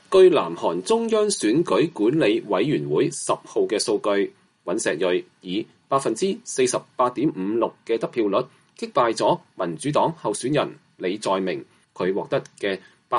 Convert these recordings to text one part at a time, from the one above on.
據南韓中央選舉管理委員會10號嘅數據，尹錫悅以48.56%嘅得票率擊敗咗民主黨候選人李在明，佢獲得嘅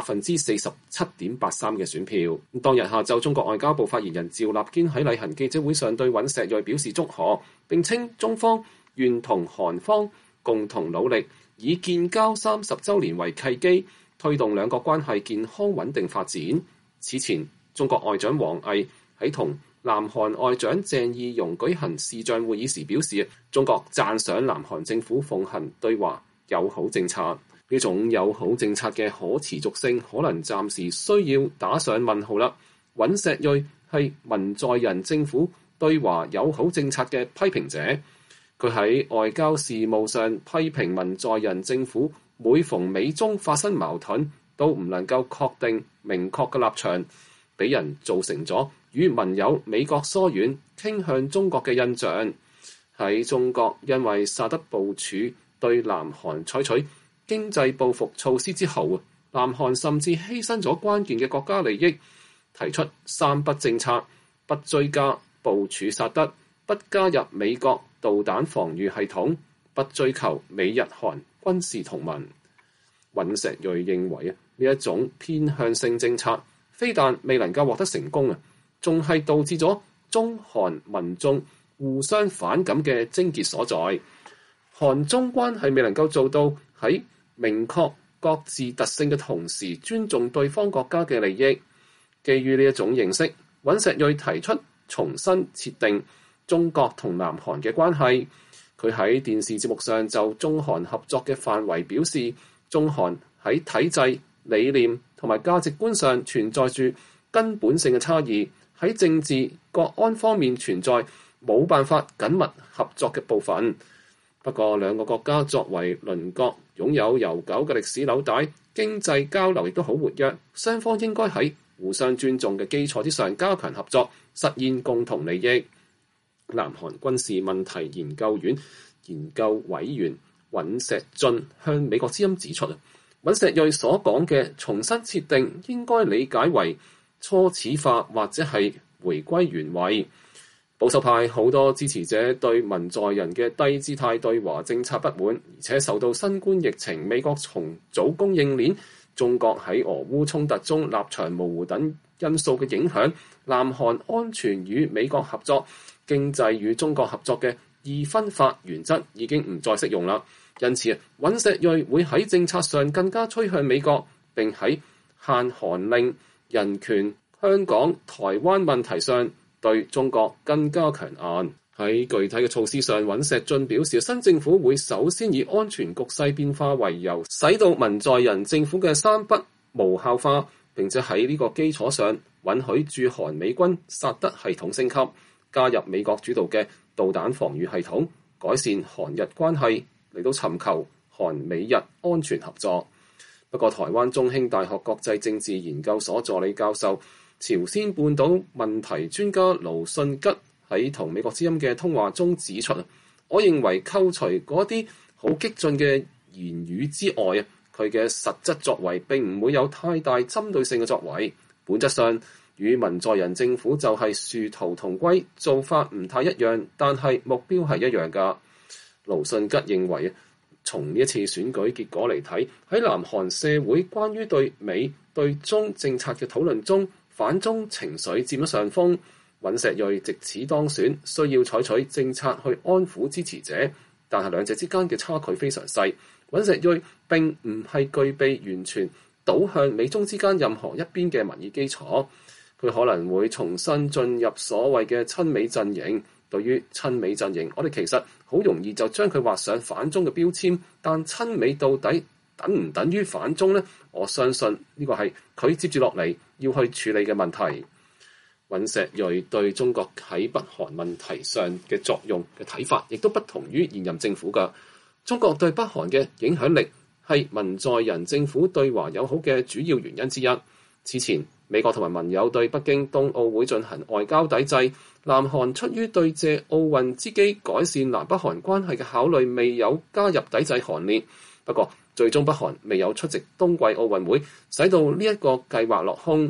47.83%嘅選票。當日下晝，中國外交部發言人趙立堅喺例行記者會上對尹錫悅表示祝賀，並稱中方願同韓方共同努力，以建交30週年為契機，推動兩國關係健康穩定發展。此前，中國外長王毅喺同南韓外長鄭義溶舉行視像會議時表示，中國讚賞南韓政府奉行對華友好政策。呢種友好政策嘅可持續性可能暫時需要打上問號啦。尹錫悅係文在寅政府對華友好政策嘅批評者，佢喺外交事務上批評文在寅政府每逢美中發生矛盾都唔能夠確定明確嘅立場，俾人造成咗與盟友美國疏遠、傾向中國嘅印象。喺中國因為薩德部署對南韓採取經濟報復措施之後，南韓甚至犧牲咗關鍵嘅國家利益，提出3不政策：不追加部署薩德，不加入美國導彈防禦系統，不追求美日韓軍事同盟。尹錫悅認為呢一種偏向性政策非但未能夠獲得成功，仲係導致咗中韓民眾互相反感嘅症結所在。韓中關係未能夠做到喺明確各自特性嘅同時尊重對方國家嘅利益。基於呢一種認識，尹錫悅提出重新設定中國同南韓嘅關係。佢喺電視節目上就中韓合作嘅範圍表示，中韓喺體制、理念同埋價值觀上存在住根本性嘅差異，喺政治、國安方面存在冇辦法緊密合作嘅部分。不過兩個國家作為鄰國，擁有悠久嘅歷史紐帶，經濟交流亦都好活躍，雙方應該喺互相尊重嘅基礎之上加強合作，實現共同利益。南韓軍事問題研究院研究委員尹錫俊向美國之音指出，尹錫悅所講嘅重新設定應該理解為初始化或者係回歸原位。保守派好多支持者對文在寅嘅低姿態對華政策不滿，而且受到新冠疫情、美國重組供應鏈、中國喺俄烏衝突中立場模糊等因素嘅影響，南韓安全與美國合作、經濟與中國合作嘅二分法原則已經唔再適用啦。因此，尹錫悅會喺政策上更加趨向美國，並喺限韓令、人權、香港、台灣問題上對中國更加強硬。喺具體嘅措施上，尹錫俊表示，新政府會首先以安全局勢變化為由，使到文在寅政府嘅3不無效化，並且喺呢個基礎上允許駐韓美軍薩德系統升級，加入美國主導嘅導彈防禦系統，改善韓日關係，嚟到尋求韓美日安全合作。不過，台灣中興大學國際政治研究所助理教授、朝鮮半島問題專家盧信吉喺同美國之音嘅通話中指出，我認為扣除嗰啲好激進嘅言語之外，佢嘅實質作為並唔會有太大針對性嘅作為。本質上，與文在寅政府就係殊途同歸，做法唔太一樣，但係目標係一樣㗎。盧信吉認為，從呢一次選舉結果嚟睇，喺南韓社會關於對美對中政策嘅討論中，反中情緒佔咗上風。尹錫悅藉此當選，需要採取政策去安撫支持者，但係兩者之間嘅差距非常細。尹錫悅並唔係具備完全倒向美中之間任何一邊嘅民意基礎，佢可能會重新進入所謂嘅親美陣營。對於親美陣營，我哋其實好容易就將佢畫上反中嘅標籤，但親美到底等唔等於反中呢？我相信呢個係佢接住落嚟要去處理嘅問題。尹錫悅對中國喺北韓問題上嘅作用嘅睇法，亦都不同於現任政府㗎。中國對北韓嘅影響力係文在寅政府對華友好嘅主要原因之一。此前，美國同埋盟友對北京冬奧會進行外交抵制，南韓出於對借奧運之機改善南北韓關係嘅考慮，未有加入抵制韓列。不過，最終北韓未有出席冬季奧運會，使到呢一個計劃落空。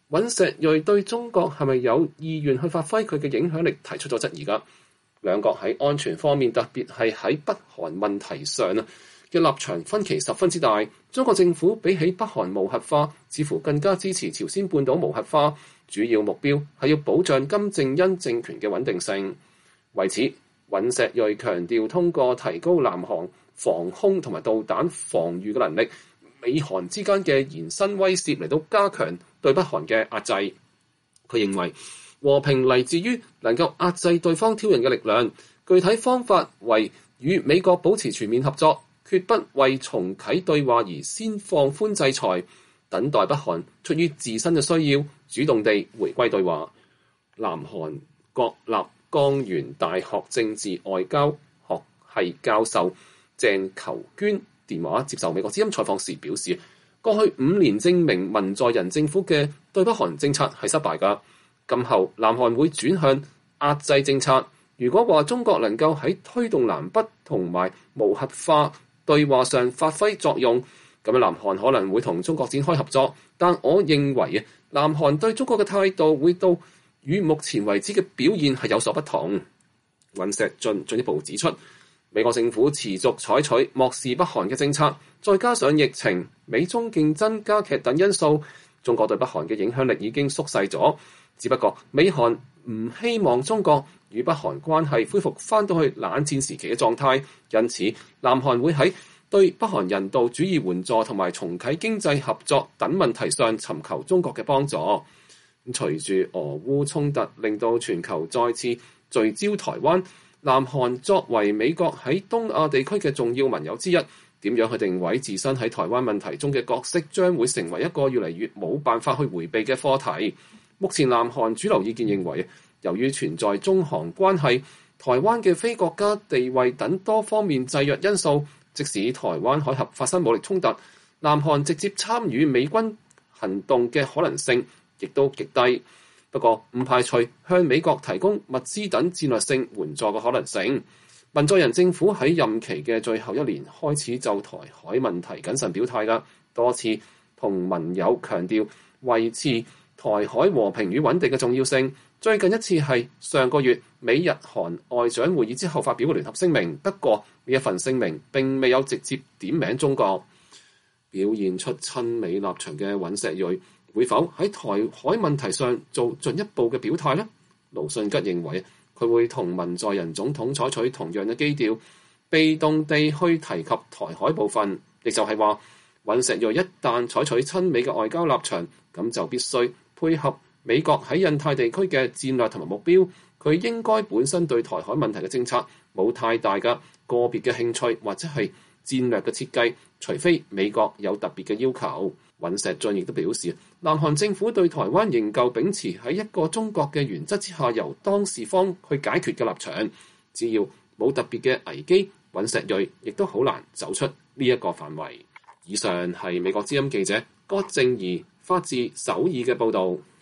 尹錫悅對中國係咪有意願去發揮佢嘅影響力提出咗質疑㗎。兩國喺安全方面，特別係喺北韓問題上嘅立場分歧十分之大。中國政府比起北韓無核化，似乎更加支持朝鮮半島無核化，主要目標係要保障金正恩政權嘅穩定性。為此，尹錫悅強調通過提高南韓防空同埋導彈防禦嘅能力，美韓之間嘅延伸威懾嚟到加強對北韓嘅壓制。佢認為和平嚟自於能夠壓制對方挑釁嘅力量，具體方法為與美國保持全面合作，決不為重啟對話而先放寬制裁，等待北韓出於自身嘅需要，主動地回歸對話。南韓國立江原大學政治外交學系教授鄭求娟電話接受美國之音採訪時表示，過去5年證明文在寅政府嘅對北韓政策係失敗㗎。今後南韓會轉向壓制政策。如果話中國能夠喺推動南北同埋無核化對話上發揮作用，咁樣南韓可能會同中國展開合作。但我認為南韓對中國嘅態度會到與目前為止嘅表現係有所不同。尹錫悅進一步指出，美國政府持續採取漠視北韓嘅政策，再加上疫情、美中競爭加劇等因素，中國對北韓嘅影響力已經縮細咗。只不過美韓唔希望中國與北韓關係恢復翻到去冷戰時期嘅狀態，因此南韓會喺對北韓人道主義援助同埋重啟經濟合作等問題上尋求中國嘅幫助。隨住俄烏衝突令到全球再次聚焦台灣，南韓作為美國喺東亞地區嘅重要盟友之一，點樣去定位自身喺台灣問題中嘅角色，將會成為一個越嚟越冇辦法去迴避嘅課題。目前南韓主流意見認為，由於存在中韓關係、台灣嘅非國家地位等多方面制約因素，即使台灣海峽發生武力衝突，南韓直接參與美軍行動嘅可能性亦都極低。不過唔排除向美國提供物資等戰略性援助嘅可能性。文在寅政府喺任期嘅最後1年開始就台海問題謹慎表態㗎，多次同盟友強調維持台海和平與穩定嘅重要性。最近一次係上個月美日韓外長會議之後發表嘅聯合聲明，不過呢一份聲明並未有直接點名中國。表現出親美立場嘅尹錫悅會否喺台海問題上做進一步嘅表態呢？盧信吉認為佢會同文在寅總統採取同樣嘅基調，被動地去提及台海部分，亦就係話尹錫悅一旦採取親美嘅外交立場，咁就必須配合美國喺印太地區嘅戰略同埋目標。佢應該本身對台海問題嘅政策冇太大嘅個別嘅興趣或者係戰略嘅設計，除非美國有特別嘅要求。尹錫悅亦都表示，南韓政府對台灣仍舊秉持喺一個中國嘅原則之下由當事方去解決嘅立場。只要冇特別嘅危機，尹錫悅亦都好難走出呢一個範圍。以上係美國之音記者郭正儀發自首爾嘅報導。